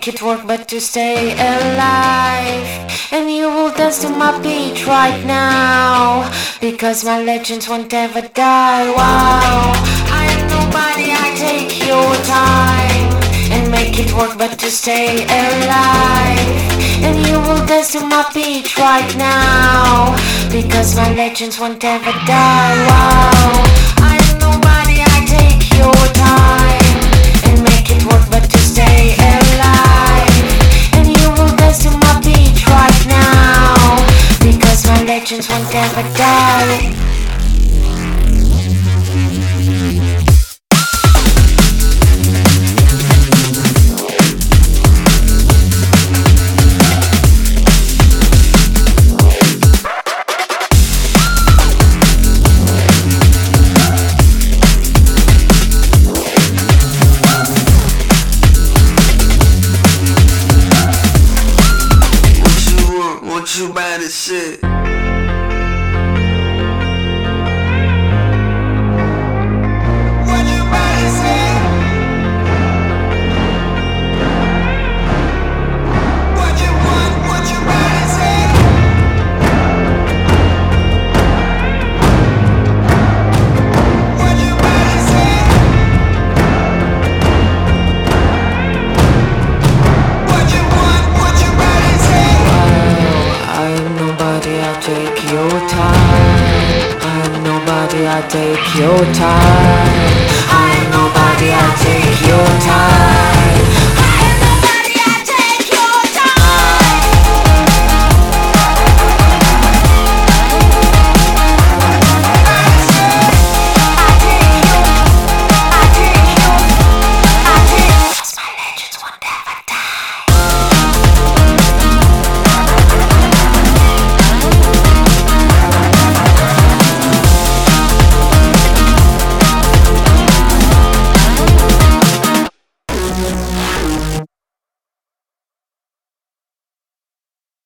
make it work but to stay alive. And you will dance to my beat right now, because my legends won't ever die. Wow, I am nobody, I take your time and make it work but to stay alive. And you will dance to my beat right now, because my legends won't ever die. Wow, I am nobody, I take your time and make it work but to stay alive. And you will dance to my beat right now, because my legends won't ever die. What you buy this shit? Take your time. I'm nobody, I take your time.